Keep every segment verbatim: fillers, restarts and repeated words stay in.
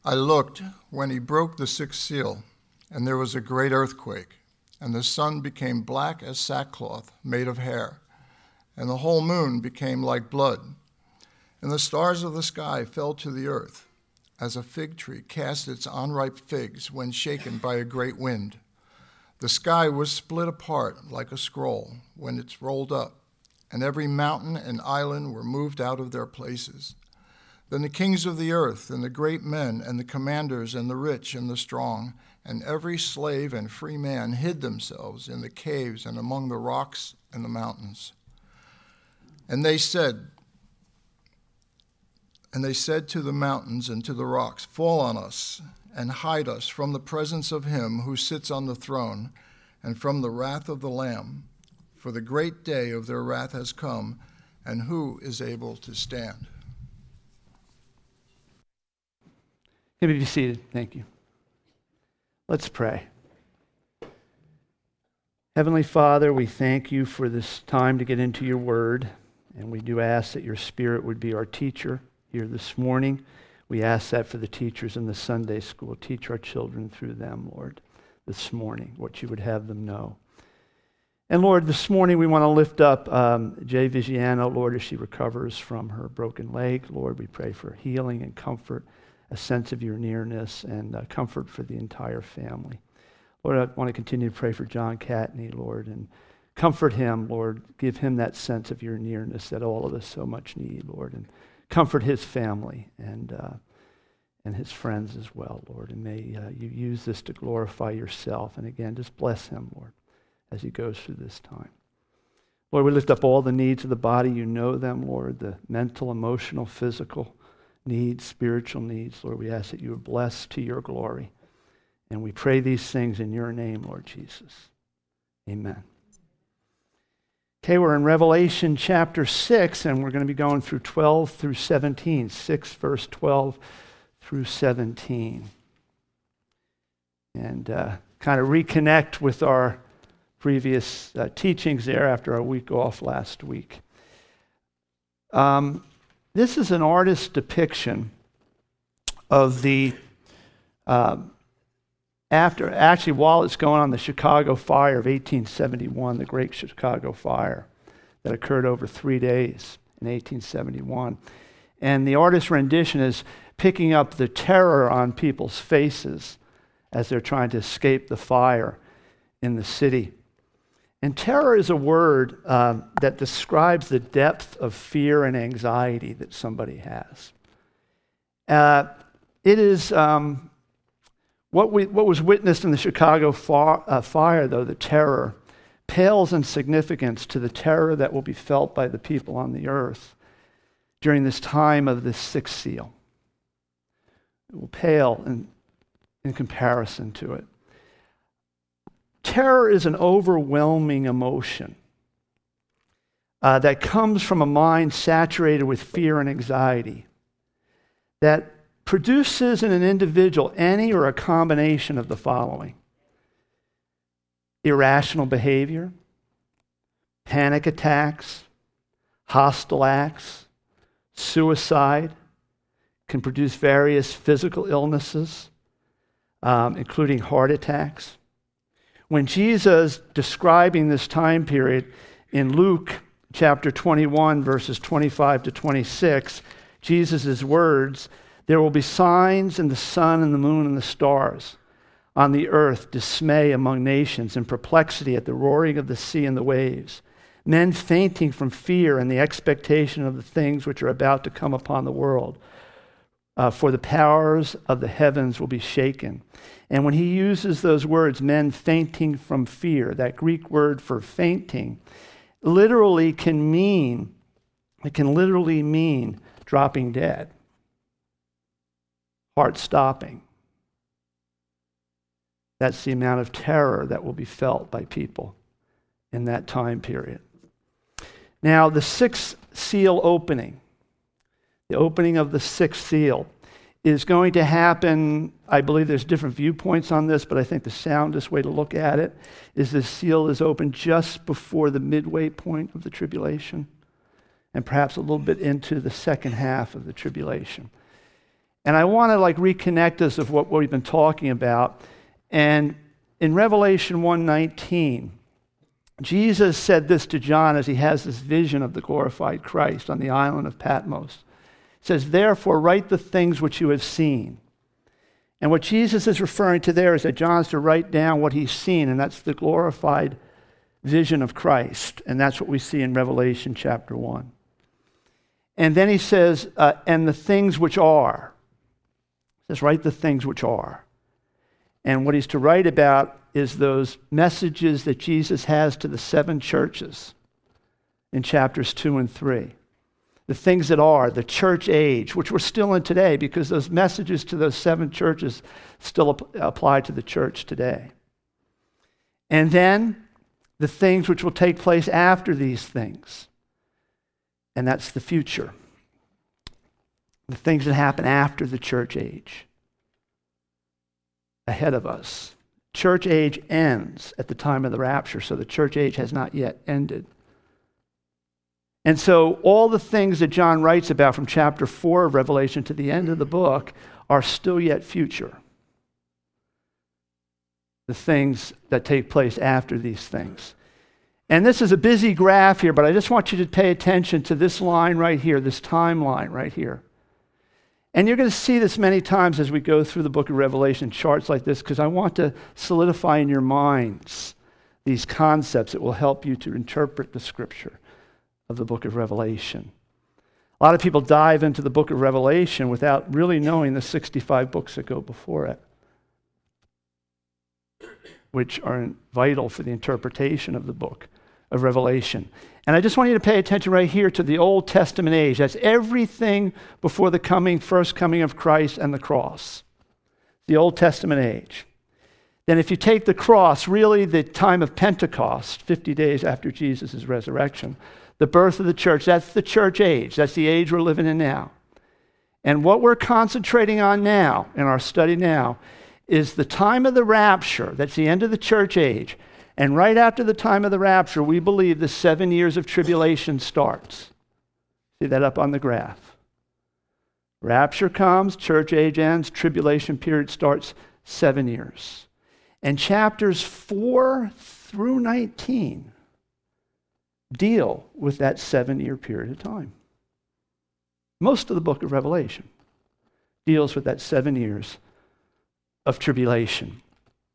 I looked when he broke the sixth seal, and there was a great earthquake, and the sun became black as sackcloth made of hair, and the whole moon became like blood, and the stars of the sky fell to the earth, as a fig tree casts its unripe figs when shaken by a great wind. The sky was split apart like a scroll when it's rolled up, and every mountain and island were moved out of their places. Then the kings of the earth and the great men and the commanders and the rich and the strong and every slave and free man hid themselves in the caves and among the rocks and the mountains. And they said, and they said to the mountains and to the rocks, "Fall on us and hide us from the presence of him who sits on the throne and from the wrath of the Lamb. For the great day of their wrath has come, and who is able to stand?" You may be seated. Thank you. Let's pray. Heavenly Father, we thank you for this time to get into your word, and we do ask that your Spirit would be our teacher here this morning. We ask that for the teachers in the Sunday school. Teach our children through them, Lord, this morning, what you would have them know. And Lord, this morning we want to lift up um, Jay Vigiano, Lord, as she recovers from her broken leg. Lord, we pray for healing and comfort, a sense of your nearness, and uh, comfort for the entire family. Lord, I want to continue to pray for John Catney, Lord, and comfort him, Lord. Give him that sense of your nearness that all of us so much need, Lord, and comfort his family and uh, and his friends as well, Lord. And may uh, you use this to glorify yourself. And again, just bless him, Lord, as he goes through this time. Lord, we lift up all the needs of the body. You know them, Lord, the mental, emotional, physical needs, spiritual needs. Lord, we ask that you would bless to your glory. And we pray these things in your name, Lord Jesus. Amen. Okay, we're in Revelation chapter six, and we're going to be going through twelve through seventeen. six, verse twelve through seventeen. And uh, kind of reconnect with our previous uh, teachings there after our week off last week. Um, this is an artist's depiction of the, uh, after, actually while it's going on, the Chicago fire of eighteen seventy-one, the Great Chicago Fire that occurred over three days in eighteen seventy-one. And the artist's rendition is picking up the terror on people's faces as they're trying to escape the fire in the city. And terror is a word um, that describes the depth of fear and anxiety that somebody has. Uh, it is um, what we what was witnessed in the Chicago far, uh, fire, though, the terror, pales in significance to the terror that will be felt by the people on the earth during this time of the sixth seal. It will pale in, in comparison to it. Terror is an overwhelming emotion uh, that comes from a mind saturated with fear and anxiety that produces in an individual any or a combination of the following: irrational behavior, panic attacks, hostile acts, suicide, can produce various physical illnesses, um, including heart attacks. When Jesus, describing this time period in Luke chapter twenty-one, verses twenty-five to twenty-six, Jesus' words, "There will be signs in the sun and the moon and the stars, on the earth dismay among nations and perplexity at the roaring of the sea and the waves, men fainting from fear and the expectation of the things which are about to come upon the world. Uh, for the powers of the heavens will be shaken." And when he uses those words, men fainting from fear, that Greek word for fainting literally can mean, it can literally mean dropping dead, heart stopping. That's the amount of terror that will be felt by people in that time period. Now, the sixth seal opening, the opening of the sixth seal, is going to happen. I believe there's different viewpoints on this, but I think the soundest way to look at it is the seal is opened just before the midway point of the tribulation, and perhaps a little bit into the second half of the tribulation. And I want to like reconnect us of what we've been talking about. And in Revelation one nineteen, Jesus said this to John as he has this vision of the glorified Christ on the island of Patmos. He says, therefore, write the things which you have seen. And what Jesus is referring to there is that John's to write down what he's seen, and that's the glorified vision of Christ. And that's what we see in Revelation chapter one. And then he says, uh, and the things which are. He says, write the things which are. And what he's to write about is those messages that Jesus has to the seven churches in chapters two and three. The things that are, the church age, which we're still in today because those messages to those seven churches still ap- apply to the church today. And then the things which will take place after these things. And that's the future. The things that happen after the church age. Ahead of us. Church age ends at the time of the rapture, so the church age has not yet ended. And so all the things that John writes about from chapter four of Revelation to the end of the book are still yet future. The things that take place after these things. And this is a busy graph here, but I just want you to pay attention to this line right here, this timeline right here. And you're going to see this many times as we go through the book of Revelation, charts like this, because I want to solidify in your minds these concepts that will help you to interpret the scripture of the book of Revelation. A lot of people dive into the book of Revelation without really knowing the sixty-five books that go before it, which are vital for the interpretation of the book of Revelation. And I just want you to pay attention right here to the Old Testament age. That's everything before the coming, first coming of Christ and the cross. The Old Testament age. Then if you take the cross, really the time of Pentecost, fifty days after Jesus' resurrection, the birth of the church, that's the church age. That's the age we're living in now. And what we're concentrating on now, in our study now, is the time of the rapture. That's the end of the church age. And right after the time of the rapture, we believe the seven years of tribulation starts. See that up on the graph. Rapture comes, church age ends, tribulation period starts, seven years. And chapters four through nineteen deal with that seven-year period of time. Most of the book of Revelation deals with that seven years of tribulation.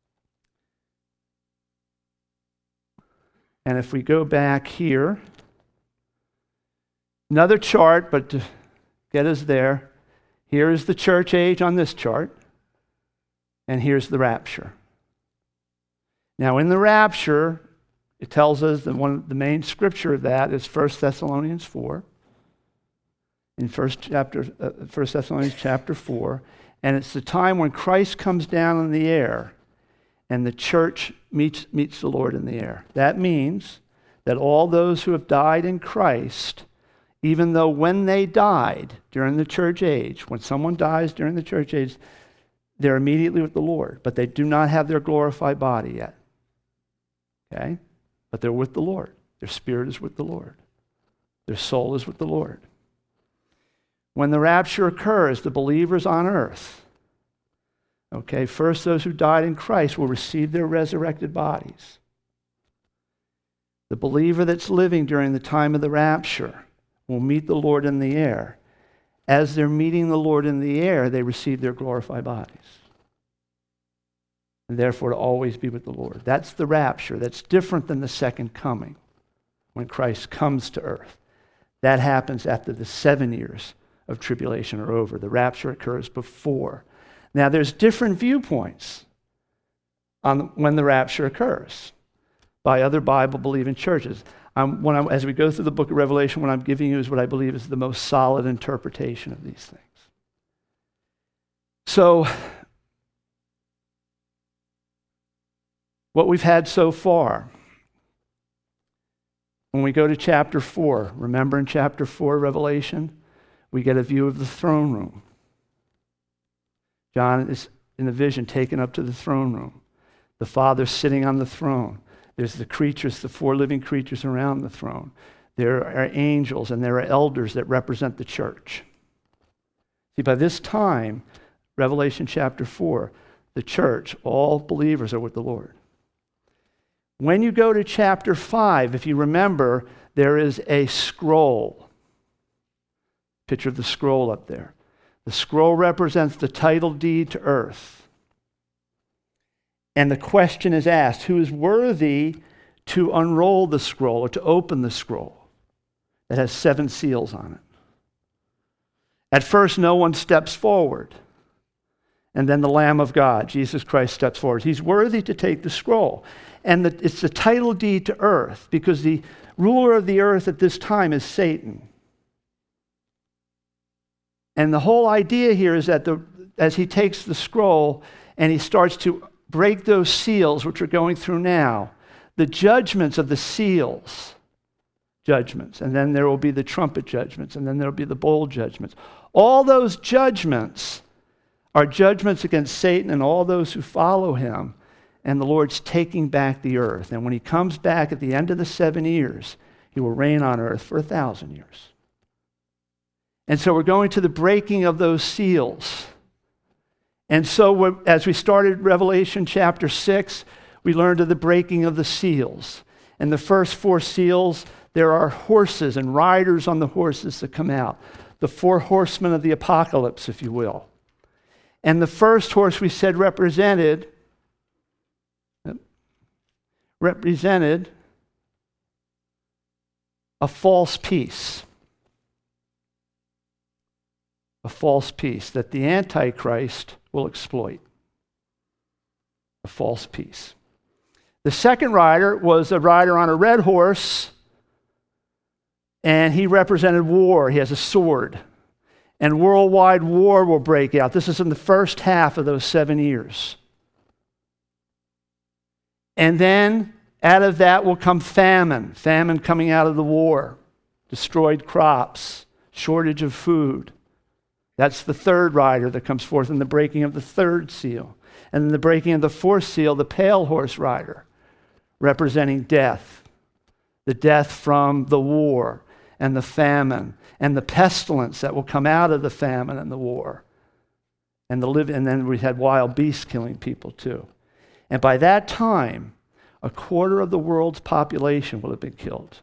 And if we go back here, another chart, but to get us there, here is the church age on this chart, and here's the rapture. Now, in the rapture, it tells us that one of the main scripture of that is First Thessalonians four. In first chapter, uh, First Thessalonians chapter four, and it's the time when Christ comes down in the air, and the church meets meets the Lord in the air. That means that all those who have died in Christ, even though when they died during the church age, when someone dies during the church age, they're immediately with the Lord, but they do not have their glorified body yet. Okay? But they're with the Lord. Their spirit is with the Lord. Their soul is with the Lord. When the rapture occurs, the believers on earth, okay, first those who died in Christ will receive their resurrected bodies. The believer that's living during the time of the rapture will meet the Lord in the air. As they're meeting the Lord in the air, they receive their glorified bodies. And therefore to always be with the Lord. That's the rapture. That's different than the second coming, when Christ comes to earth. That happens after the seven years of tribulation are over. The rapture occurs before. Now there's different viewpoints on when the rapture occurs by other Bible-believing churches. Um, when I'm, as we go through the book of Revelation, what I'm giving you is what I believe is the most solid interpretation of these things. So, what we've had so far, when we go to chapter four, remember in chapter four, Revelation, we get a view of the throne room. John is in the vision taken up to the throne room. The Father's sitting on the throne. There's the creatures, the four living creatures around the throne. There are angels and there are elders that represent the church. See, by this time, Revelation chapter four, the church, all believers are with the Lord. When you go to chapter five, if you remember, there is a scroll. Picture of the scroll up there. The scroll represents the title deed to earth. And the question is asked, who is worthy to unroll the scroll or to open the scroll that has seven seals on it? At first, no one steps forward. And then the Lamb of God, Jesus Christ, steps forward. He's worthy to take the scroll. And the, it's the title deed to earth because the ruler of the earth at this time is Satan. And the whole idea here is that the, as he takes the scroll and he starts to break those seals, which we're going through now, the judgments of the seals, judgments, and then there will be the trumpet judgments, and then there will be the bowl judgments. All those judgments are judgments against Satan and all those who follow him, and the Lord's taking back the earth. And when he comes back at the end of the seven years, he will reign on earth for a thousand years. And so we're going to the breaking of those seals. And so as we started Revelation chapter six, we learned of the breaking of the seals. And the first four seals, there are horses and riders on the horses that come out. The four horsemen of the apocalypse, if you will. And the first horse we said represented, represented a false peace. A false peace that the Antichrist will exploit. A false peace. The second rider was a rider on a red horse, and he represented war. He has a sword. And worldwide war will break out. This is in the first half of those seven years. And then out of that will come famine. Famine coming out of the war. Destroyed crops. Shortage of food. That's the third rider that comes forth in the breaking of the third seal. And in the breaking of the fourth seal, the pale horse rider, representing death. The death from the war and the famine and the pestilence that will come out of the famine and the war. And, the live, and then we had wild beasts killing people too. And by that time, a quarter of the world's population will have been killed.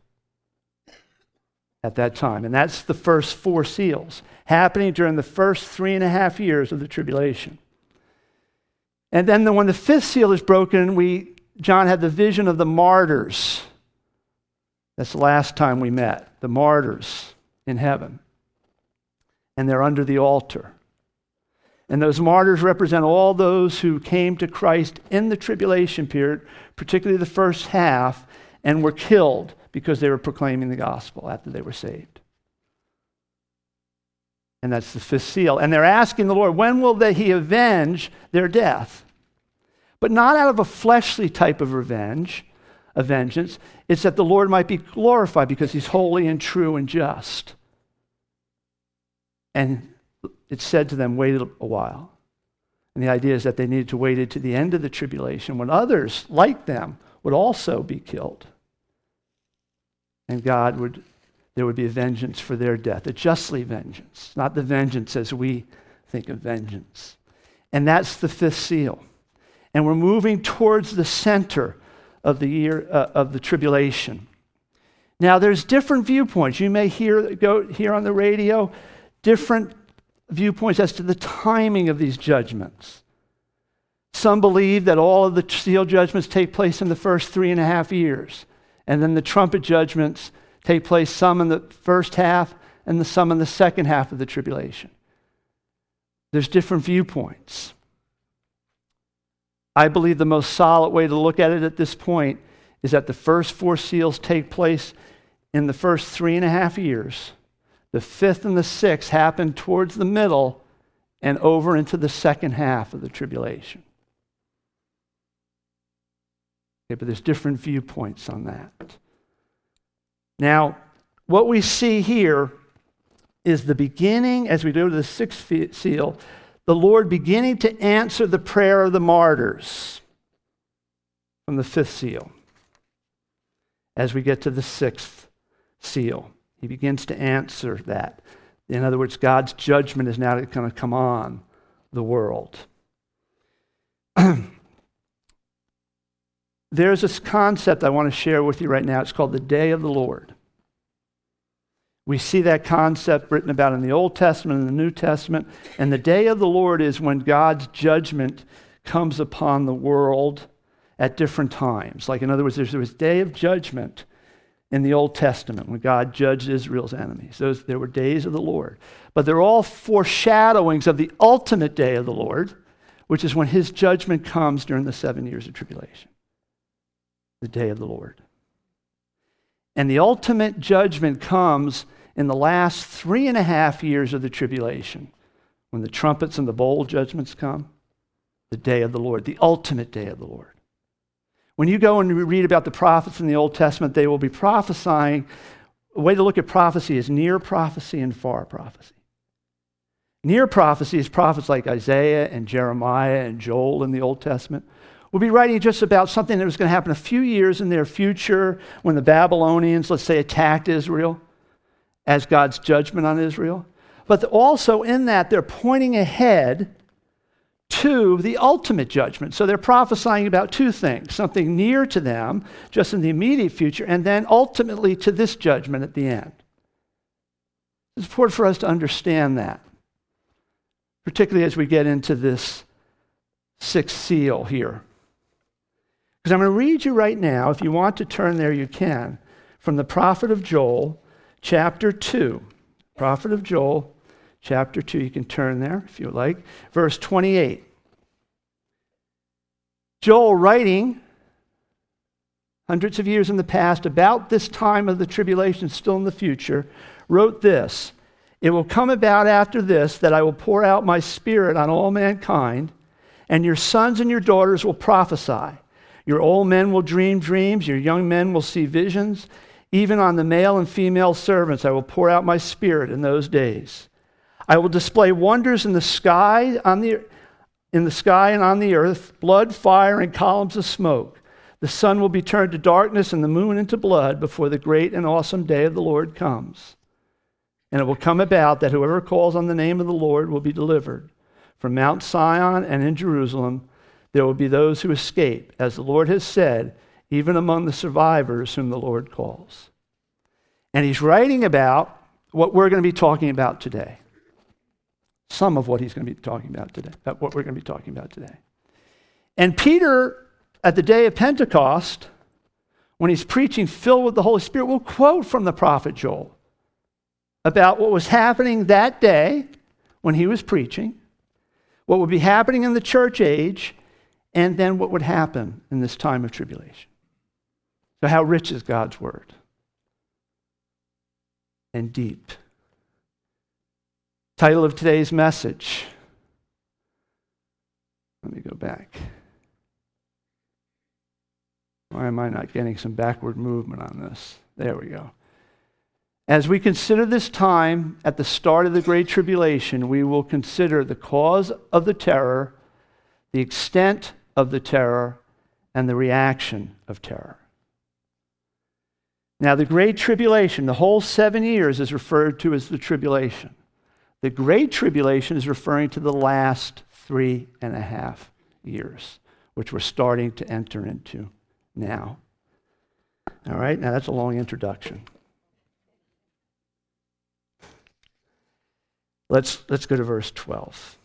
At that time. And that's the first four seals happening during the first three and a half years of the tribulation. And then the, when the fifth seal is broken, we John had the vision of the martyrs. That's the last time we met. The martyrs in heaven. And they're under the altar. And those martyrs represent all those who came to Christ in the tribulation period, particularly the first half, and were killed because they were proclaiming the gospel after they were saved. And that's the fifth seal. And they're asking the Lord, when will they, he avenge their death? But not out of a fleshly type of revenge, a vengeance. It's that the Lord might be glorified because he's holy and true and just. And it said to them, wait a while. And the idea is that they needed to wait to the end of the tribulation when others, like them, would also be killed. And God would, there would be a vengeance for their death, a justly vengeance, not the vengeance as we think of vengeance. And that's the fifth seal. And we're moving towards the center of the year uh, of the tribulation. Now, there's different viewpoints. You may hear go hear on the radio different viewpoints as to the timing of these judgments. Some believe that all of the seal judgments take place in the first three and a half years. And then the trumpet judgments take place some in the first half and the some in the second half of the tribulation. There's different viewpoints. I believe the most solid way to look at it at this point is that the first four seals take place in the first three and a half years. The fifth and the sixth happen towards the middle and over into the second half of the tribulation. Okay, but there's different viewpoints on that. Now, what we see here is the beginning, as we go to the sixth seal, the Lord beginning to answer the prayer of the martyrs from the fifth seal. As we get to the sixth seal, he begins to answer that. In other words, God's judgment is now going to come on the world. There's this concept I want to share with you right now. It's called the Day of the Lord. We see that concept written about in the Old Testament and the New Testament. And the Day of the Lord is when God's judgment comes upon the world at different times. Like, in other words, there was a day of judgment in the Old Testament when God judged Israel's enemies. Those, there were days of the Lord. But they're all foreshadowings of the ultimate day of the Lord, which is when his judgment comes during the seven years of tribulation. The day of the Lord. And the ultimate judgment comes in the last three and a half years of the tribulation, when the trumpets and the bowl judgments come, the day of the Lord, the ultimate day of the Lord. When you go and read about the prophets in the Old Testament, they will be prophesying. A way to look at prophecy is near prophecy and far prophecy. Near prophecy is prophets like Isaiah and Jeremiah and Joel in the Old Testament. We'll be writing just about something that was going to happen a few years in their future when the Babylonians, let's say, attacked Israel as God's judgment on Israel. But also in that, they're pointing ahead to the ultimate judgment. So they're prophesying about two things, something near to them, just in the immediate future, and then ultimately to this judgment at the end. It's important for us to understand that, particularly as we get into this sixth seal here. Because I'm going to read you right now, if you want to turn there, you can, from the prophet of Joel, chapter two. Prophet of Joel, chapter two. You can turn there if you like. Verse twenty-eight. Joel, writing hundreds of years in the past about this time of the tribulation still in the future, wrote this: "It will come about after this that I will pour out my spirit on all mankind, and your sons and your daughters will prophesy. Your old men will dream dreams, your young men will see visions. Even on the male and female servants I will pour out my spirit in those days. I will display wonders in the sky, on the, in the sky and on the earth, blood, fire, and columns of smoke. The sun will be turned to darkness and the moon into blood before the great and awesome day of the Lord comes. And it will come about that whoever calls on the name of the Lord will be delivered. From Mount Sion and in Jerusalem there will be those who escape, as the Lord has said, even among the survivors whom the Lord calls." And he's writing about what we're going to be talking about today. Some of what he's going to be talking about today, what we're going to be talking about today. And Peter, at the day of Pentecost, when he's preaching filled with the Holy Spirit, will quote from the prophet Joel about what was happening that day when he was preaching, what would be happening in the church age, and then what would happen in this time of tribulation. So how rich is God's word? And deep. Title of today's message. Let me go back. Why am I not getting some backward movement on this? There we go. As we consider this time at the start of the Great Tribulation, we will consider the cause of the terror, the extent of the terror, and the reaction of terror. Now, the Great Tribulation, the whole seven years is referred to as the tribulation. The Great Tribulation is referring to the last three and a half years, which we're starting to enter into now. All right, now that's a long introduction. Let's, let's go to verse twelve.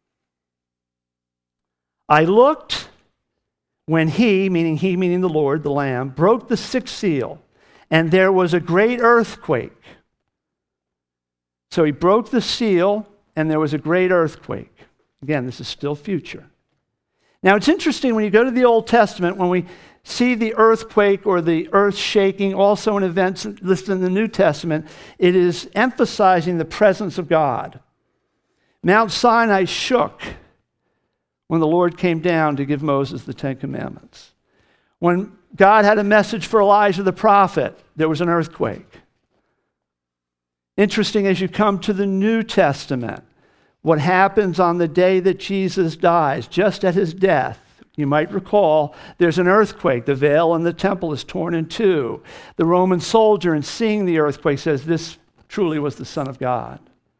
"I looked when he," meaning he, meaning the Lord, the Lamb, "broke the sixth seal, and there was a great earthquake." So he broke the seal, and there was a great earthquake. Again, this is still future. Now, it's interesting when you go to the Old Testament, when we see the earthquake or the earth shaking, also in events listed in the New Testament, it is emphasizing the presence of God. Mount Sinai shook when the Lord came down to give Moses the Ten Commandments. When God had a message for Elijah the prophet, there was an earthquake. Interesting, as you come to the New Testament, what happens on the day that Jesus dies, just at his death. You might recall there's an earthquake. The veil in the temple is torn in two. The Roman soldier, in seeing the earthquake, says, "This truly was the Son of God."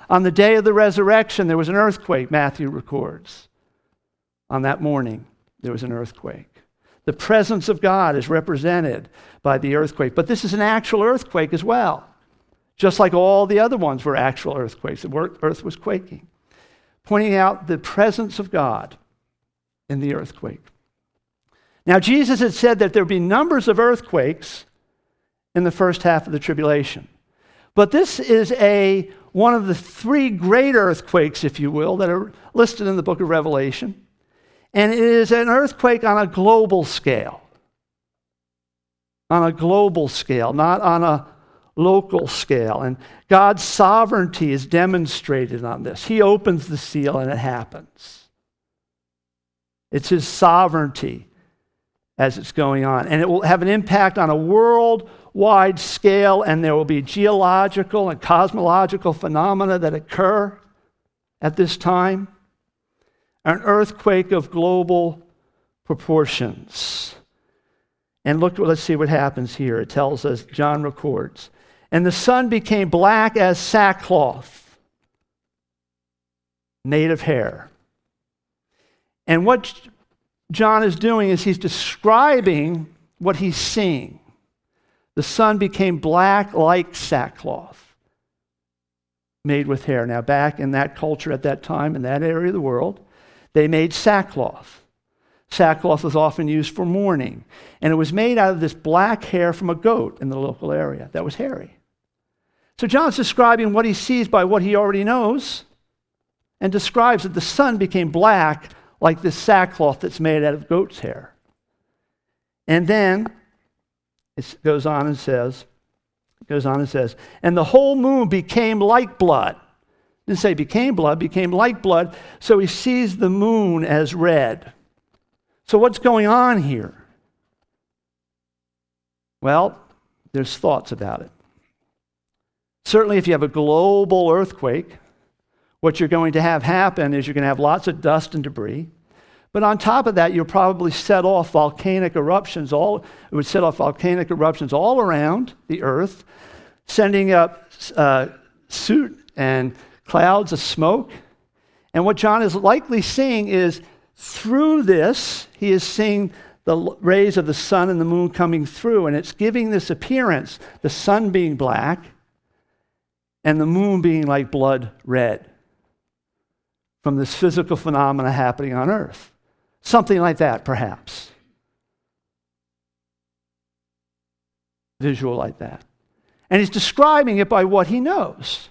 On the day of the resurrection, there was an earthquake, Matthew records. On that morning, there was an earthquake. The presence of God is represented by the earthquake. But this is an actual earthquake as well. Just like all the other ones were actual earthquakes. The earth was quaking. Pointing out the presence of God in the earthquake. Now, Jesus had said that there would be numbers of earthquakes in the first half of the tribulation. But this is a one of the three great earthquakes, if you will, that are listed in the book of Revelation. And it is an earthquake on a global scale. On a global scale, not on a local scale. And God's sovereignty is demonstrated on this. He opens the seal and it happens. It's his sovereignty as it's going on. And it will have an impact on a worldwide scale, and there will be geological and cosmological phenomena that occur at this time. An earthquake of global proportions. And look, let's see what happens here. It tells us, John records, and the sun became black as sackcloth, made of hair. And what John is doing is he's describing what he's seeing. The sun became black like sackcloth, made with hair. Now, back in that culture at that time, in that area of the world, they made sackcloth. Sackcloth was often used for mourning. And it was made out of this black hair from a goat in the local area that was hairy. So John's describing what he sees by what he already knows, and describes that the sun became black like this sackcloth that's made out of goat's hair. And then it goes on and says, it goes on and says, and the whole moon became like blood. It didn't say became blood, became like blood. So he sees the moon as red. So what's going on here? Well, there's thoughts about it. Certainly if you have a global earthquake, what you're going to have happen is you're going to have lots of dust and debris. But on top of that, you'll probably set off volcanic eruptions. All it would set off volcanic eruptions all around the earth, sending up uh, soot and clouds of smoke. And what John is likely seeing is through this, he is seeing the rays of the sun and the moon coming through, and it's giving this appearance, the sun being black and the moon being like blood red, from this physical phenomena happening on earth. Something like that, perhaps. Visual like that. And he's describing it by what he knows.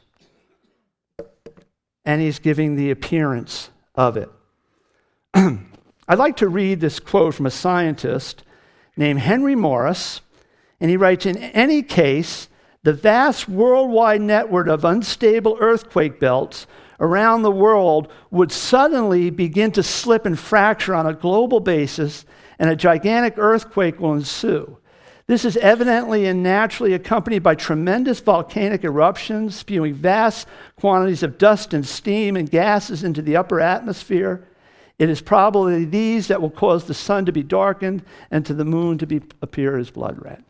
And he's giving the appearance of it. I'd like to read this quote from a scientist named Henry Morris, and he writes, in any case, the vast worldwide network of unstable earthquake belts around the world would suddenly begin to slip and fracture on a global basis, and a gigantic earthquake will ensue. This is evidently and naturally accompanied by tremendous volcanic eruptions, spewing vast quantities of dust and steam and gases into the upper atmosphere. It is probably these that will cause the sun to be darkened and to the moon to be, appear as blood red.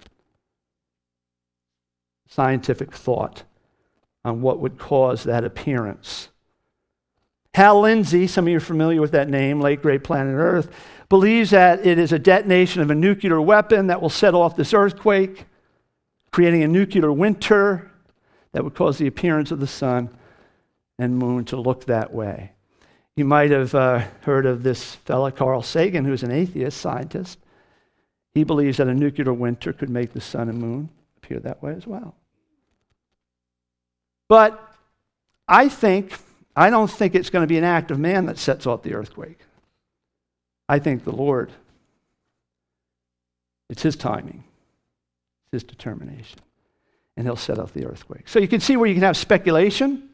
Scientific thought on what would cause that appearance. Hal Lindsey, some of you are familiar with that name, late great planet Earth, believes that it is a detonation of a nuclear weapon that will set off this earthquake, creating a nuclear winter that would cause the appearance of the sun and moon to look that way. You might have uh, heard of this fella, Carl Sagan, who's an atheist scientist. He believes that a nuclear winter could make the sun and moon appear that way as well. But I think, I don't think it's going to be an act of man that sets off the earthquake. I think the Lord, it's his timing, it's his determination, and he'll set off the earthquake. So you can see where you can have speculation.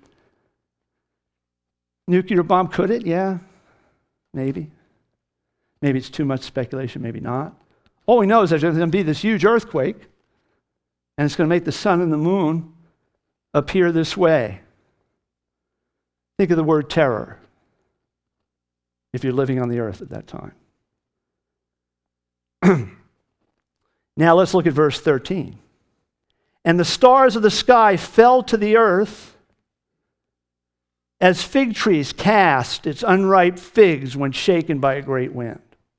Nuclear bomb, could it? Yeah, maybe. Maybe it's too much speculation, maybe not. All we know is there's going to be this huge earthquake, and it's going to make the sun and the moon appear this way. Think of the word terror if you're living on the earth at that time. Now let's look at verse thirteen. And the stars of the sky fell to the earth, as fig trees cast its unripe figs when shaken by a great wind.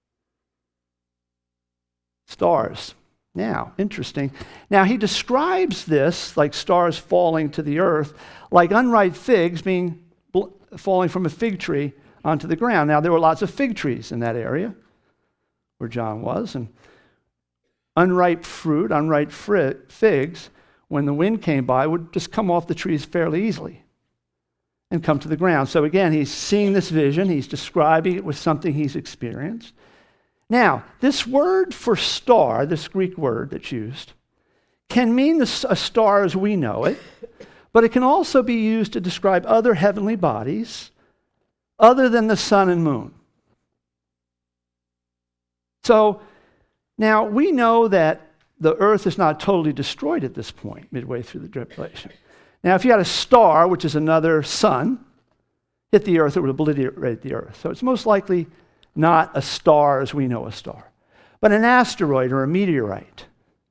Stars. Now, interesting. Now, he describes this, like stars falling to the earth, like unripe figs being bl- falling from a fig tree onto the ground. Now, there were lots of fig trees in that area where John was, and unripe fruit, unripe fri- figs, when the wind came by, would just come off the trees fairly easily and come to the ground. So again, he's seeing this vision. He's describing it with something he's experienced. Now, this word for star, this Greek word that's used, can mean a star as we know it, but it can also be used to describe other heavenly bodies other than the sun and moon. So now we know that the earth is not totally destroyed at this point, midway through the tribulation. Now, if you had a star, which is another sun, hit the earth, it would obliterate the earth. So it's most likely not a star as we know a star, but an asteroid or a meteorite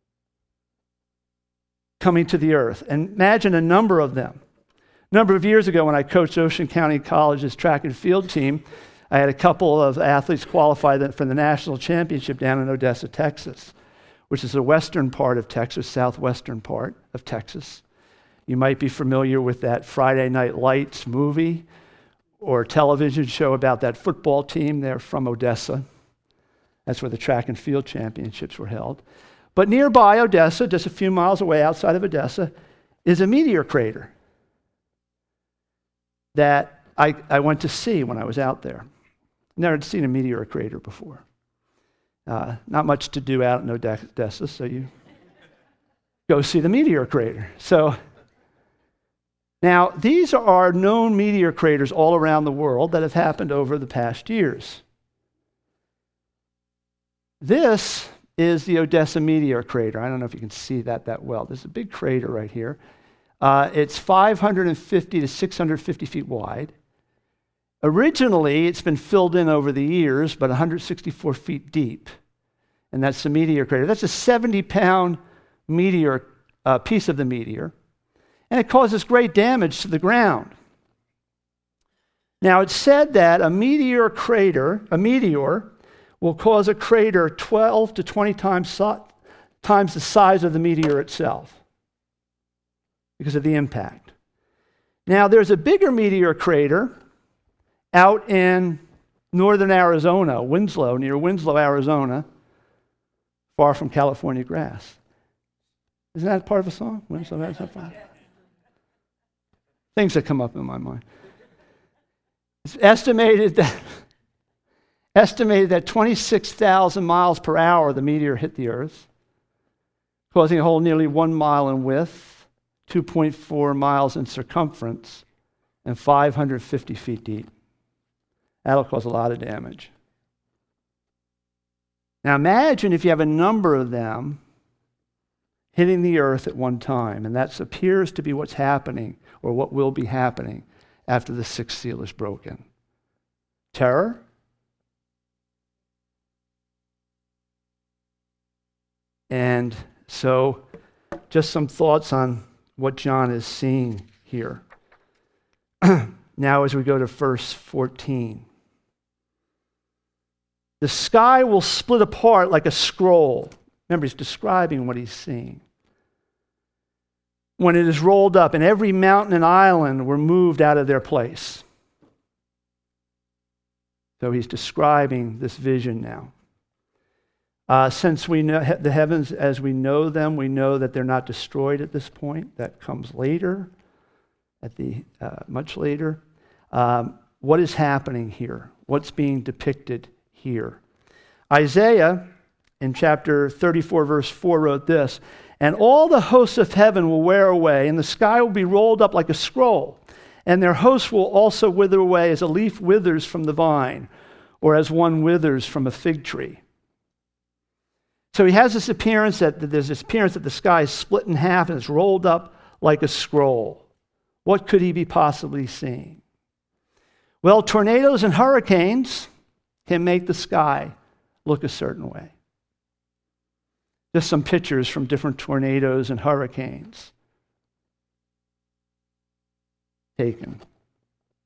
coming to the earth. And imagine a number of them. A number of years ago when I coached Ocean County College's track and field team, I had a couple of athletes qualify for the national championship down in Odessa, Texas, which is the western part of Texas, southwestern part of Texas. You might be familiar with that Friday Night Lights movie or television show about that football team. They're from Odessa. That's where the track and field championships were held. But nearby Odessa, just a few miles away outside of Odessa, is a meteor crater that I, I went to see when I was out there. Never seen a meteor crater before. Uh, not much to do out in Odessa, so you go see the meteor crater. So now, these are known meteor craters all around the world that have happened over the past years. This is the Odessa meteor crater. I don't know if you can see that that well. There's a big crater right here. Uh, it's five hundred fifty to six hundred fifty feet wide. Originally, it's been filled in over the years, but one hundred sixty-four feet deep. And that's the meteor crater. That's a seventy-pound meteor, uh, piece of the meteor. And it causes great damage to the ground. Now, it's said that a meteor crater, a meteor, will cause a crater twelve to twenty times, so, times the size of the meteor itself because of the impact. Now, there's a bigger meteor crater out in northern Arizona, Winslow, near Winslow, Arizona, far from California grass. Isn't that part of a song? Winslow, Arizona? Things that come up in my mind. It's estimated that estimated that twenty-six thousand miles per hour the meteor hit the Earth, causing a hole nearly one mile in width, two point four miles in circumference, and five hundred fifty feet deep. That'll cause a lot of damage. Now imagine if you have a number of them hitting the earth at one time, and that appears to be what's happening, or what will be happening after the sixth seal is broken. Terror? And so, just some thoughts on what John is seeing here. Now, as we go to verse fourteen. The sky will split apart like a scroll. Remember, he's describing what he's seeing. When it is rolled up, and every mountain and island were moved out of their place. So he's describing this vision now. Uh, since we know the heavens as we know them, we know that they're not destroyed at this point. That comes later, at the uh, much later. Um, what is happening here? What's being depicted here? Isaiah, in chapter thirty-four, verse four, wrote this, "And all the hosts of heaven will wear away, and the sky will be rolled up like a scroll, and their hosts will also wither away as a leaf withers from the vine, or as one withers from a fig tree." So he has this appearance that there's this appearance that the sky is split in half and it's rolled up like a scroll. What could he be possibly seeing? Well, tornadoes and hurricanes can make the sky look a certain way. Just some pictures from different tornadoes and hurricanes taken.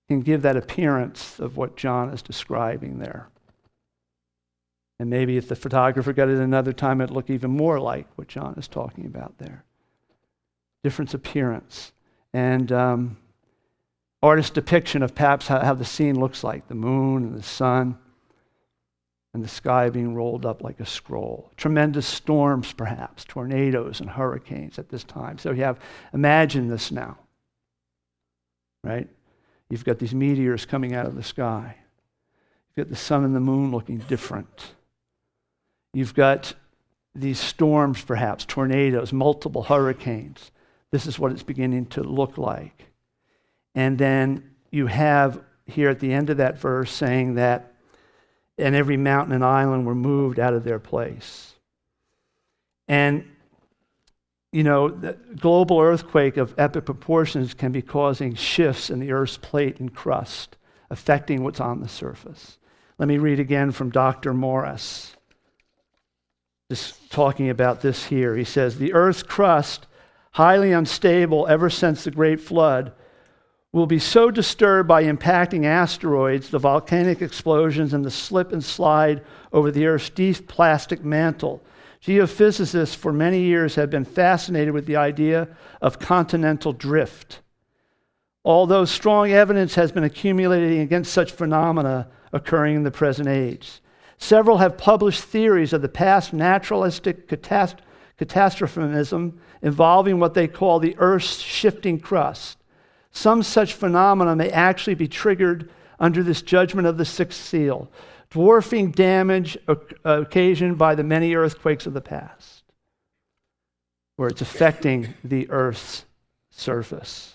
can give that appearance of what John is describing there. And maybe if the photographer got it another time, it'd look even more like what John is talking about there. Different appearance. And um, artist's depiction of perhaps how, how the scene looks like, the moon and the sun and the sky being rolled up like a scroll. Tremendous storms, perhaps, tornadoes and hurricanes at this time. So you have, imagine this now, right? You've got these meteors coming out of the sky. You've got the sun and the moon looking different. You've got these storms, perhaps, tornadoes, multiple hurricanes. This is what it's beginning to look like. And then you have here at the end of that verse saying that, and every mountain and island were moved out of their place. And, you know, the global earthquake of epic proportions can be causing shifts in the Earth's plate and crust, affecting what's on the surface. Let me read again from Doctor Morris, just talking about this here. He says, the Earth's crust, highly unstable ever since the Great Flood, will be so disturbed by impacting asteroids, the volcanic explosions, and the slip and slide over the Earth's deep plastic mantle. Geophysicists for many years have been fascinated with the idea of continental drift. Although strong evidence has been accumulating against such phenomena occurring in the present age. Several have published theories of the past naturalistic catast- catastrophism involving what they call the Earth's shifting crust. Some such phenomena may actually be triggered under this judgment of the sixth seal, dwarfing damage occasioned by the many earthquakes of the past, where it's affecting the Earth's surface.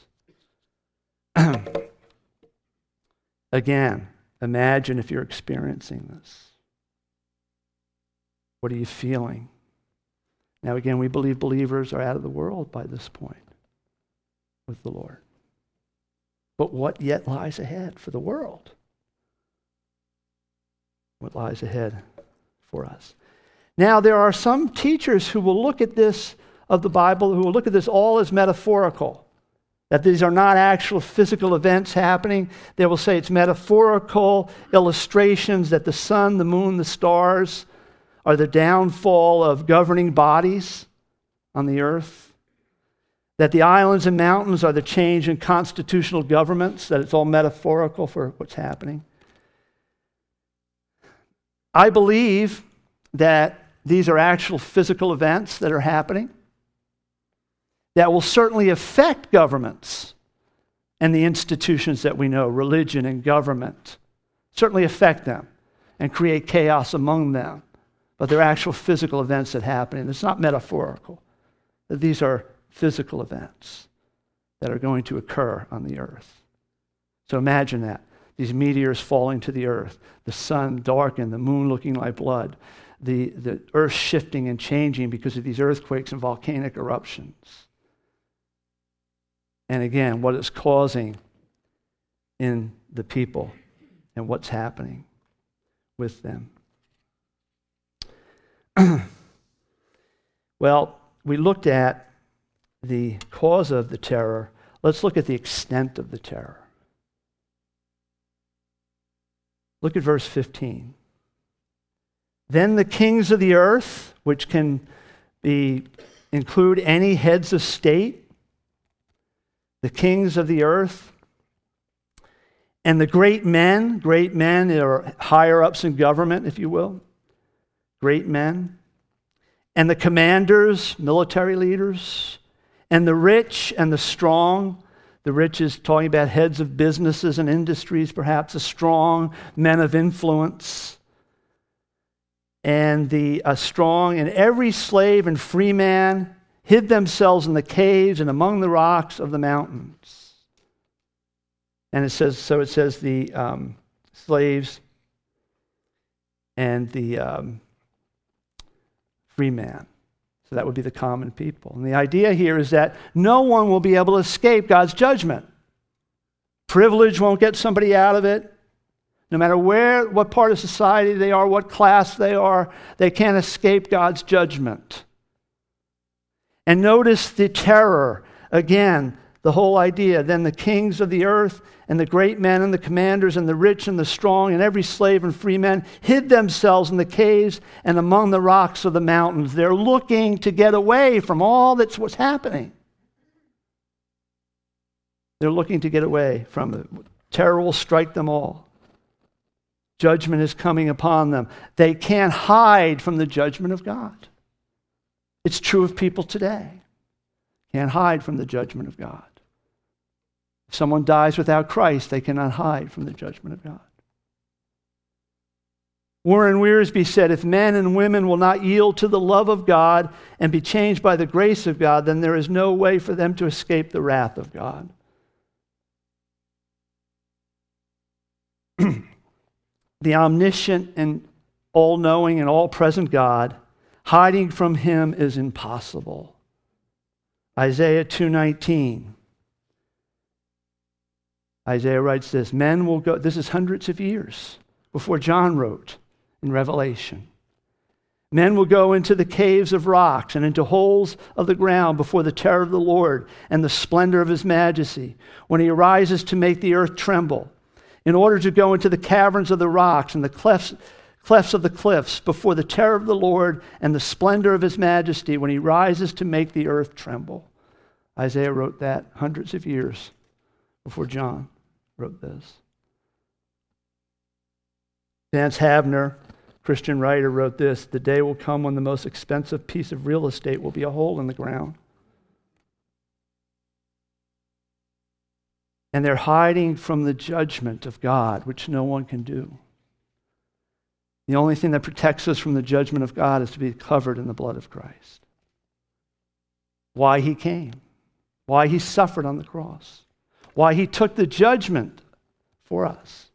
Again, imagine if you're experiencing this. What are you feeling? Now again, we believe believers are out of the world by this point with the Lord. But what yet lies ahead for the world? What lies ahead for us? Now, there are some teachers who will look at this of the Bible, who will look at this all as metaphorical, that these are not actual physical events happening. They will say it's metaphorical illustrations that the sun, the moon, the stars are the downfall of governing bodies on the earth. That the islands and mountains are the change in constitutional governments, that it's all metaphorical for what's happening. I believe that these are actual physical events that are happening that will certainly affect governments and the institutions that we know, religion and government, certainly affect them and create chaos among them. But they're actual physical events that happen, and it's not metaphorical. These are physical events that are going to occur on the earth. So imagine that. These meteors falling to the earth, the sun darkened, the moon looking like blood, the, the earth shifting and changing because of these earthquakes and volcanic eruptions. And again, what it's causing in the people and what's happening with them. Well, we looked at the cause of the terror. Let's look at the extent of the terror. Look at verse fifteen. Then the kings of the earth, which can be include any heads of state, the kings of the earth, and the great men, great men are higher ups in government, if you will, great men, and the commanders, military leaders, and the rich and the strong. The rich is talking about heads of businesses and industries, perhaps the strong men of influence. And the uh, strong and every slave and free man hid themselves in the caves and among the rocks of the mountains. And it says, so it says the um, slaves and the um, free man. So that would be the common people. And the idea here is that no one will be able to escape God's judgment. Privilege won't get somebody out of it. No matter where, what part of society they are, what class they are, they can't escape God's judgment. And notice the terror. Again, The whole idea. Then the kings of the earth and the great men and the commanders and the rich and the strong and every slave and free man hid themselves in the caves and among the rocks of the mountains. They're looking to get away from all that's what's happening. They're looking to get away from it. Terror will strike them all. Judgment is coming upon them. They can't hide from the judgment of God. It's true of people today. Can't hide from the judgment of God. If someone dies without Christ, they cannot hide from the judgment of God. Warren Wiersbe said, if men and women will not yield to the love of God and be changed by the grace of God, then there is no way for them to escape the wrath of God. The omniscient and all-knowing and all-present God, hiding from him is impossible. Isaiah two nineteen. Isaiah writes this, men will go, this is hundreds of years before John wrote in Revelation. Men will go into the caves of rocks and into holes of the ground before the terror of the Lord and the splendor of his majesty, when he arises to make the earth tremble, in order to go into the caverns of the rocks and the clefts, clefts of the cliffs before the terror of the Lord and the splendor of his majesty, when he rises to make the earth tremble. Isaiah wrote that hundreds of years before John wrote this. Vance Havner, Christian writer, wrote this, the day will come when the most expensive piece of real estate will be a hole in the ground. And they're hiding from the judgment of God, which no one can do. The only thing that protects us from the judgment of God is to be covered in the blood of Christ. Why he came, why he suffered on the cross, why he took the judgment for us.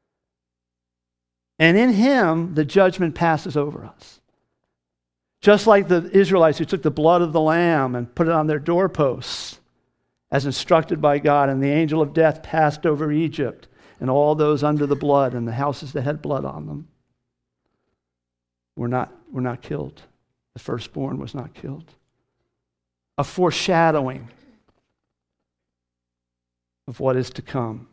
And in him, the judgment passes over us. Just like the Israelites who took the blood of the lamb and put it on their doorposts, as instructed by God, and the angel of death passed over Egypt and all those under the blood and the houses that had blood on them were not, were not killed. The firstborn was not killed. A foreshadowing of what is to come.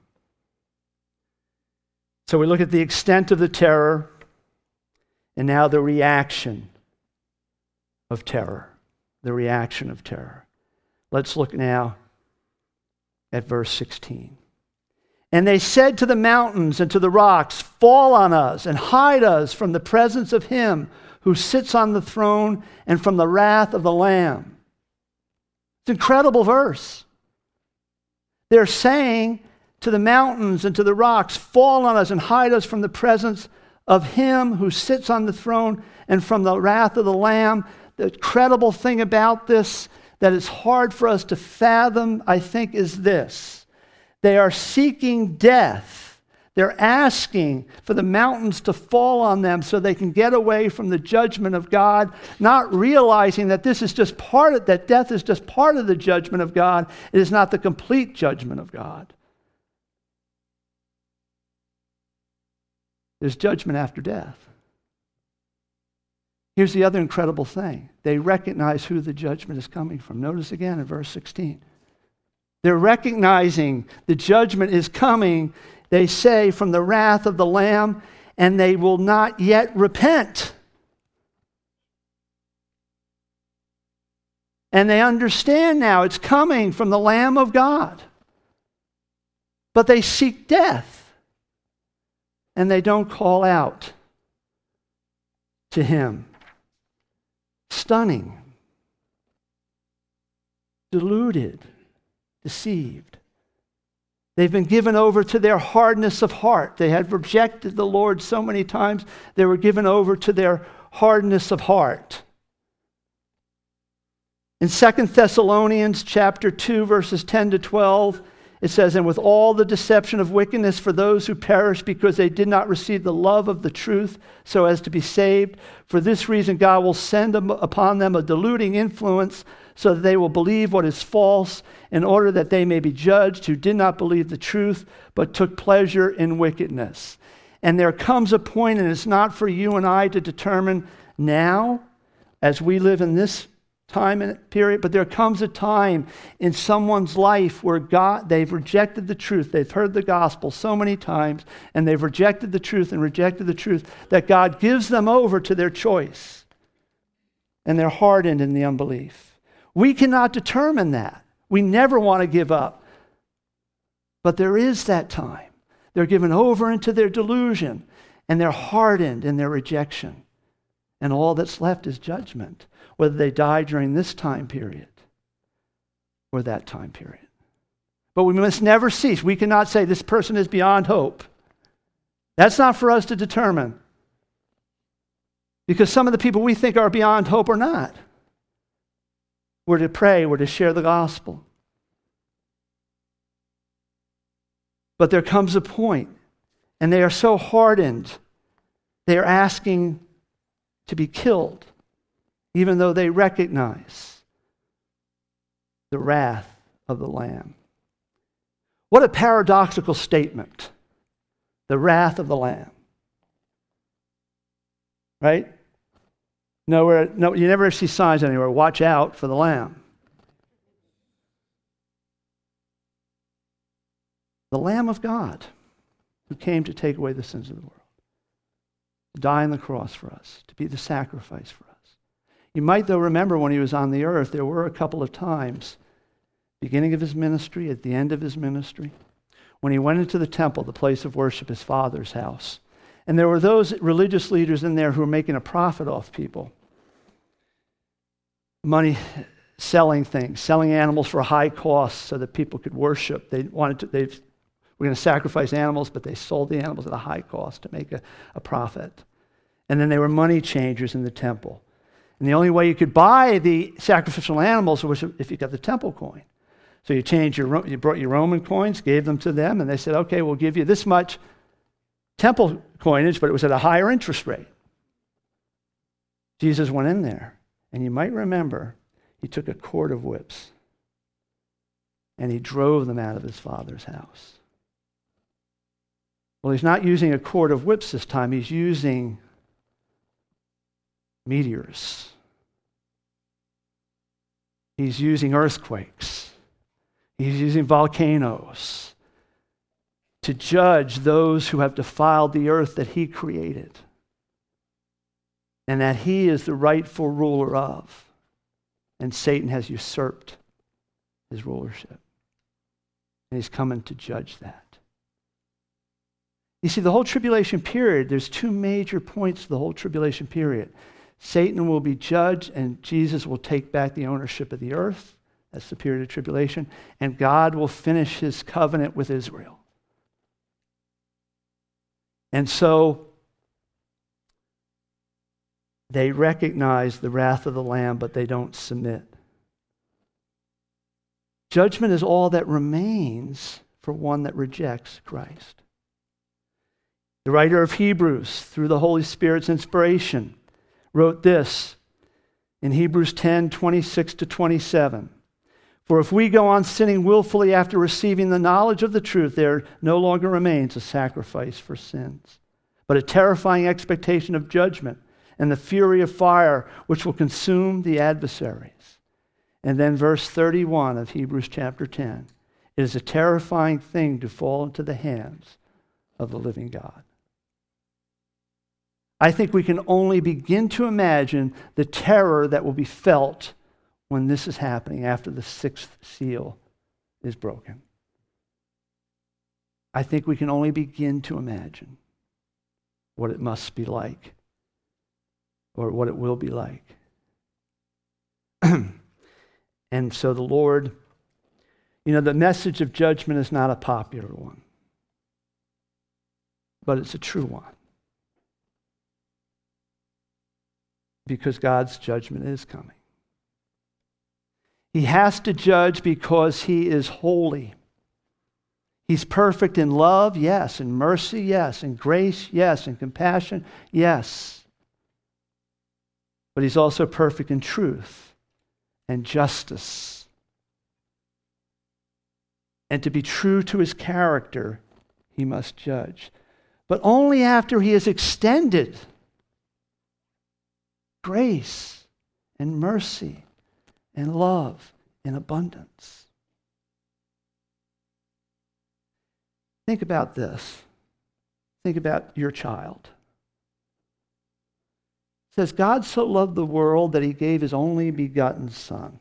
So we look at the extent of the terror and now the reaction of terror. The reaction of terror. Let's look now at verse sixteen. And they said to the mountains and to the rocks, fall on us and hide us from the presence of him who sits on the throne and from the wrath of the Lamb. It's an incredible verse. They're saying to the mountains and to the rocks, fall on us and hide us from the presence of him who sits on the throne and from the wrath of the Lamb. The incredible thing about this that is hard for us to fathom, I think, is this. They are seeking death. They're asking for the mountains to fall on them so they can get away from the judgment of God, not realizing that this is just part of, that death is just part of the judgment of God. It is not the complete judgment of God. There's judgment after death. Here's the other incredible thing. They recognize who the judgment is coming from. Notice again in verse sixteen. They're recognizing the judgment is coming, they say, from the wrath of the Lamb, and they will not yet repent. And they understand now it's coming from the Lamb of God. But they seek death, and they don't call out to him. Stunning, deluded, deceived. They've been given over to their hardness of heart. They had rejected the Lord so many times, they were given over to their hardness of heart. In Second Thessalonians chapter two, verses ten to twelve, it says, and with all the deception of wickedness for those who perish because they did not receive the love of the truth so as to be saved. For this reason, God will send upon them a deluding influence so that they will believe what is false in order that they may be judged who did not believe the truth but took pleasure in wickedness. And there comes a point, and it's not for you and I to determine now, as we live in this time and period, but there comes a time in someone's life where God, they've rejected the truth. They've heard the gospel so many times, and they've rejected the truth and rejected the truth that God gives them over to their choice, and they're hardened in the unbelief. We cannot determine that. We never want to give up. But there is that time. They're given over into their delusion, and they're hardened in their rejection. And all that's left is judgment, whether they die during this time period or that time period. But we must never cease. We cannot say this person is beyond hope. That's not for us to determine. Because some of the people we think are beyond hope are not. We're to pray, we're to share the gospel. But there comes a point, and they are so hardened, they are asking to be killed, even though they recognize the wrath of the Lamb. What a paradoxical statement. The wrath of the Lamb. Right? Nowhere, no, you never see signs anywhere. Watch out for the Lamb. The Lamb of God who came to take away the sins of the world. To die on the cross for us. To be the sacrifice for us. You might, though, remember when he was on the earth, there were a couple of times, beginning of his ministry, at the end of his ministry, when he went into the temple, the place of worship, his Father's house. And there were those religious leaders in there who were making a profit off people. Money, selling things, selling animals for a high cost so that people could worship. They wanted to, they were going to sacrifice animals, but they sold the animals at a high cost to make a, a profit. And then they were money changers in the temple. And the only way you could buy the sacrificial animals was if you got the temple coin. So you changed your, you brought your Roman coins, gave them to them, and they said, okay, we'll give you this much temple coinage, but it was at a higher interest rate. Jesus went in there, and you might remember, he took a cord of whips, and he drove them out of his Father's house. Well, he's not using a cord of whips this time, he's using meteors. He's using earthquakes. He's using volcanoes to judge those who have defiled the earth that he created and that he is the rightful ruler of. And Satan has usurped his rulership. And he's coming to judge that. You see, the whole tribulation period, there's two major points to the whole tribulation period. Satan will be judged, and Jesus will take back the ownership of the earth. That's the period of tribulation. And God will finish his covenant with Israel. And so they recognize the wrath of the Lamb, but they don't submit. Judgment is all that remains for one that rejects Christ. The writer of Hebrews, through the Holy Spirit's inspiration, wrote this in Hebrews ten, twenty-six to twenty-seven. For if we go on sinning willfully after receiving the knowledge of the truth, there no longer remains a sacrifice for sins, but a terrifying expectation of judgment and the fury of fire which will consume the adversaries. And then verse thirty-one of Hebrews chapter ten. It is a terrifying thing to fall into the hands of the living God. I think we can only begin to imagine the terror that will be felt when this is happening after the sixth seal is broken. I think we can only begin to imagine what it must be like, or what it will be like. And so the Lord, you know, the message of judgment is not a popular one, but it's a true one. Because God's judgment is coming. He has to judge because he is holy. He's perfect in love, yes, in mercy, yes, in grace, yes, in compassion, yes. But he's also perfect in truth and justice. And to be true to his character, he must judge. But only after he has extended grace and mercy and love in abundance. Think about this. Think about your child. It says, God so loved the world that he gave his only begotten Son,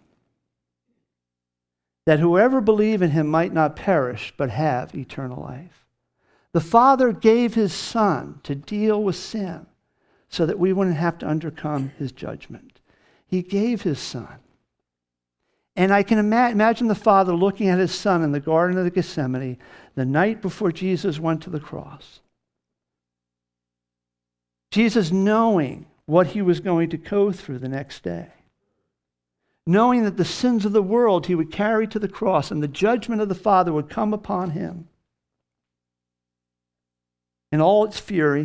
that whoever believe in him might not perish, but have eternal life. The Father gave his Son to deal with sin so that we wouldn't have to undercome his judgment. He gave his Son. And I can ima- imagine the Father looking at his Son in the Garden of Gethsemane the night before Jesus went to the cross. Jesus knowing what he was going to go through the next day. Knowing that the sins of the world he would carry to the cross and the judgment of the Father would come upon him. In all its fury,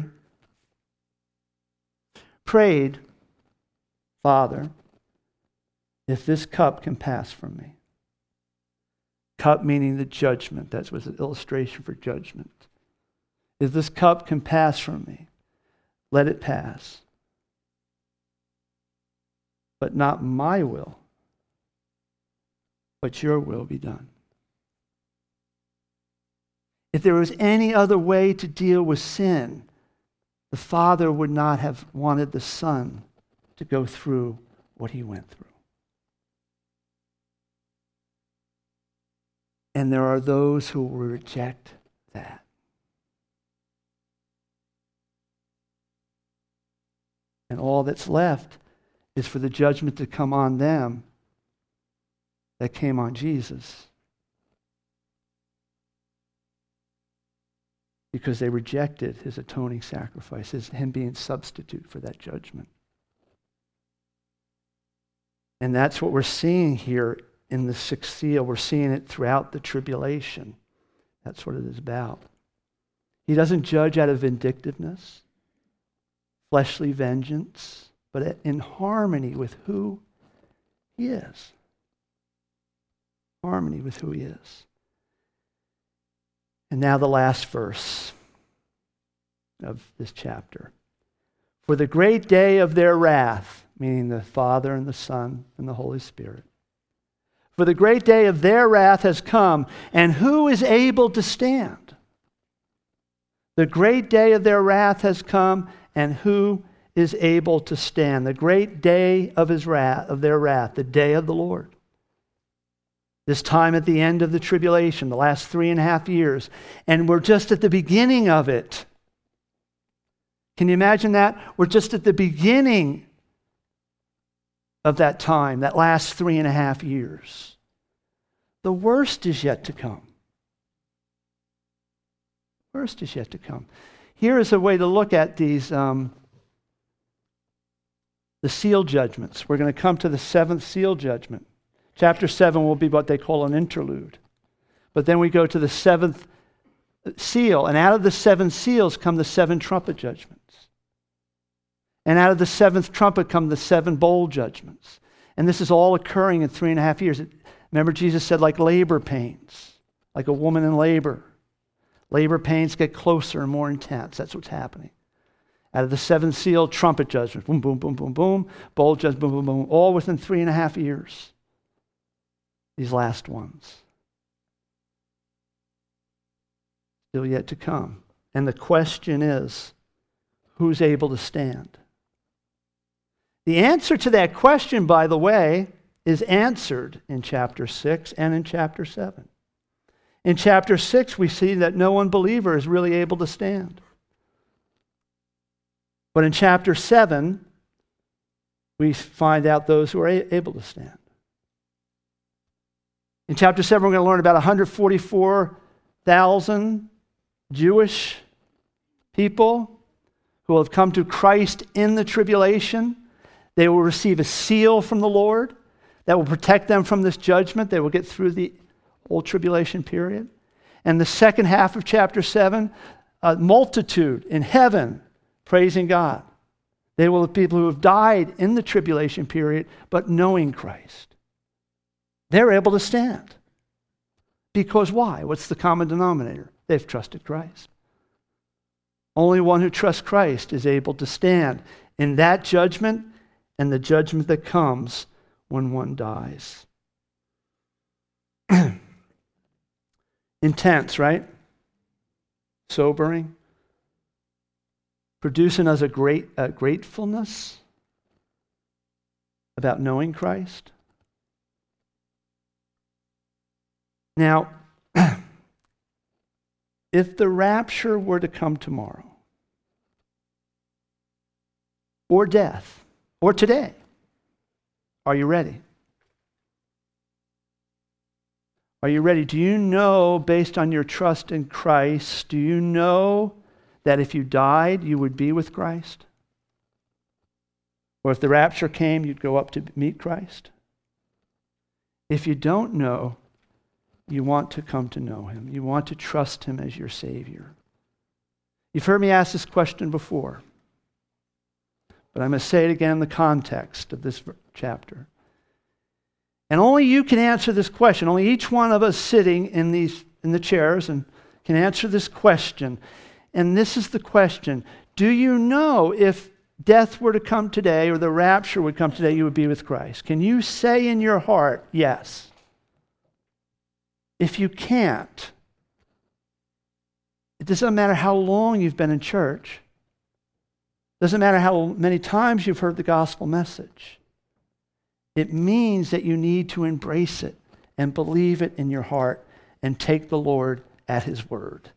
prayed, Father, if this cup can pass from me. Cup meaning the judgment. That was an illustration for judgment. If this cup can pass from me, let it pass. But not my will, but your will be done. If there was any other way to deal with sin, the Father would not have wanted the Son to go through what he went through. And there are those who will reject that. And all that's left is for the judgment to come on them that came on Jesus. Because they rejected his atoning sacrifice, his, him being substitute for that judgment. And that's what we're seeing here in the sixth seal. We're seeing it throughout the tribulation. That's what it is about. He doesn't judge out of vindictiveness, fleshly vengeance, but in harmony with who he is. Harmony with who he is. And now the last verse of this chapter. For the great day of their wrath, meaning the Father and the Son and the Holy Spirit. For the great day of their wrath has come, and who is able to stand? The great day of their wrath has come, and who is able to stand? The great day of his wrath, of their wrath, the day of the Lord. This time at the end of the tribulation, the last three and a half years, and we're just at the beginning of it. Can you imagine that? We're just at the beginning of that time, that last three and a half years. The worst is yet to come. Worst is yet to come. Here is a way to look at these, um, the seal judgments. We're going to come to the seventh seal judgment. Chapter seven will be what they call an interlude. But then we go to the seventh seal, and out of the seven seals come the seven trumpet judgments. And out of the seventh trumpet come the seven bowl judgments. And this is all occurring in three and a half years. Remember, Jesus said, like labor pains, like a woman in labor. Labor pains get closer and more intense. That's what's happening. Out of the seven seal, trumpet judgment. Boom, boom, boom, boom, boom. Bowl judgment, boom, boom, boom. All within three and a half years. These last ones. Still yet to come. And the question is, who's able to stand? The answer to that question, by the way, is answered in chapter six and in chapter seven. In chapter six, we see that no unbeliever is really able to stand. But in chapter seven, we find out those who are a- able to stand. In chapter seven, we're going to learn about one hundred forty-four thousand Jewish people who will have come to Christ in the tribulation. They will receive a seal from the Lord that will protect them from this judgment. They will get through the whole tribulation period. And the second half of chapter seven, a multitude in heaven praising God. They will have people who have died in the tribulation period, but knowing Christ. They're able to stand. Because why? What's the common denominator? They've trusted Christ. Only one who trusts Christ is able to stand in that judgment and the judgment that comes when one dies. Intense, right? Sobering. Producing us a great a gratefulness about knowing Christ. Now, if the rapture were to come tomorrow, or death, or today, are you ready? Are you ready? Do you know, based on your trust in Christ, do you know that if you died, you would be with Christ? Or if the rapture came, you'd go up to meet Christ? If you don't know, you want to come to know him. You want to trust him as your Savior. You've heard me ask this question before, but I'm going to say it again in the context of this chapter. And only you can answer this question. Only each one of us sitting in these in the chairs and can answer this question. And this is the question. Do you know if death were to come today or the rapture would come today, you would be with Christ? Can you say in your heart, yes? If you can't, it doesn't matter how long you've been in church. It doesn't matter how many times you've heard the gospel message. It means that you need to embrace it and believe it in your heart and take the Lord at his word.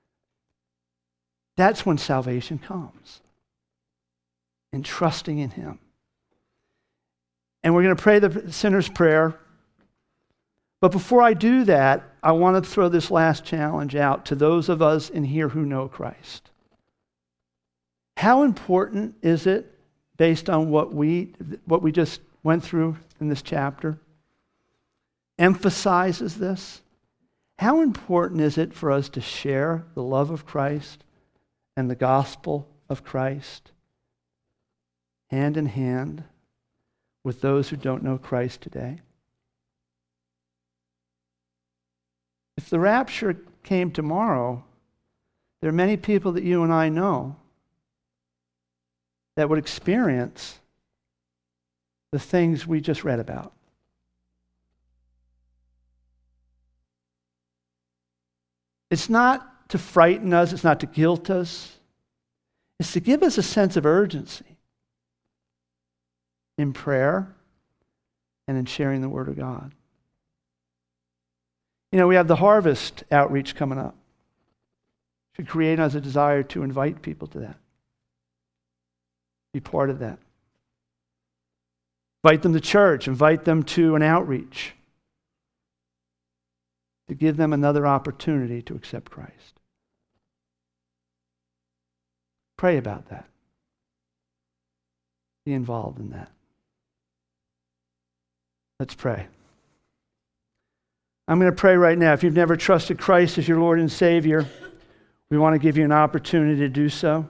That's when salvation comes, in trusting in him. And we're going to pray the sinner's prayer. But before I do that, I want to throw this last challenge out to those of us in here who know Christ. How important is it, based on what we what we just went through in this chapter, emphasizes this? How important is it for us to share the love of Christ and the gospel of Christ hand in hand with those who don't know Christ today? If the rapture came tomorrow, there are many people that you and I know that would experience the things we just read about. It's not to frighten us, it's not to guilt us. It's to give us a sense of urgency in prayer and in sharing the Word of God. You know, we have the harvest outreach coming up. It should create in us a desire to invite people to that. Be part of that. Invite them to church. Invite them to an outreach. To give them another opportunity to accept Christ. Pray about that. Be involved in that. Let's pray. I'm going to pray right now. If you've never trusted Christ as your Lord and Savior, we want to give you an opportunity to do so.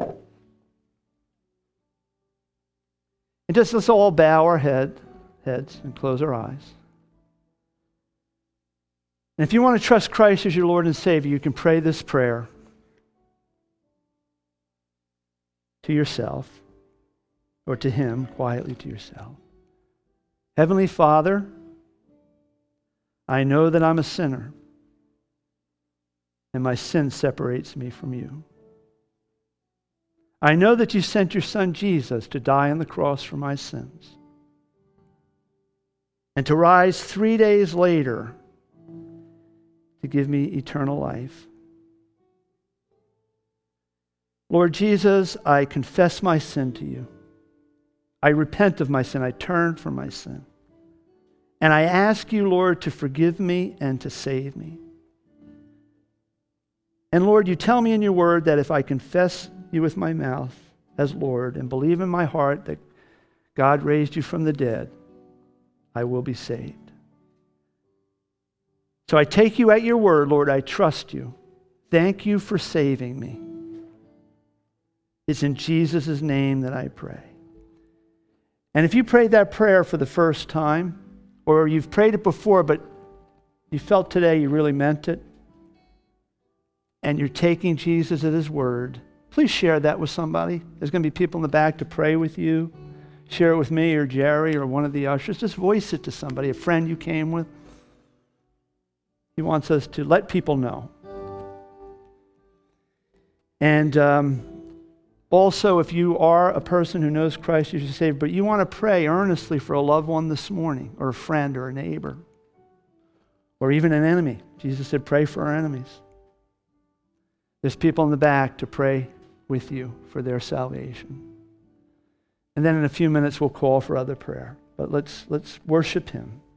And just let's all bow our head, heads and close our eyes. And if you want to trust Christ as your Lord and Savior, you can pray this prayer to yourself or to Him, quietly to yourself. Heavenly Father, I know that I'm a sinner and my sin separates me from you. I know that you sent your Son Jesus to die on the cross for my sins and to rise three days later to give me eternal life. Lord Jesus, I confess my sin to you. I repent of my sin. I turn from my sin. And I ask you, Lord, to forgive me and to save me. And Lord, you tell me in your word that if I confess you with my mouth as Lord and believe in my heart that God raised you from the dead, I will be saved. So I take you at your word, Lord. I trust you. Thank you for saving me. It's in Jesus' name that I pray. And if you prayed that prayer for the first time, or you've prayed it before, but you felt today you really meant it, and you're taking Jesus at his word, please share that with somebody. There's going to be people in the back to pray with you. Share it with me or Jerry or one of the ushers. Just voice it to somebody, a friend you came with. He wants us to let people know. And um, also, if you are a person who knows Christ, you're saved, but you want to pray earnestly for a loved one this morning, or a friend or a neighbor, or even an enemy. Jesus said, pray for our enemies. There's people in the back to pray with you for their salvation. And then in a few minutes, we'll call for other prayer. But let's let's worship him.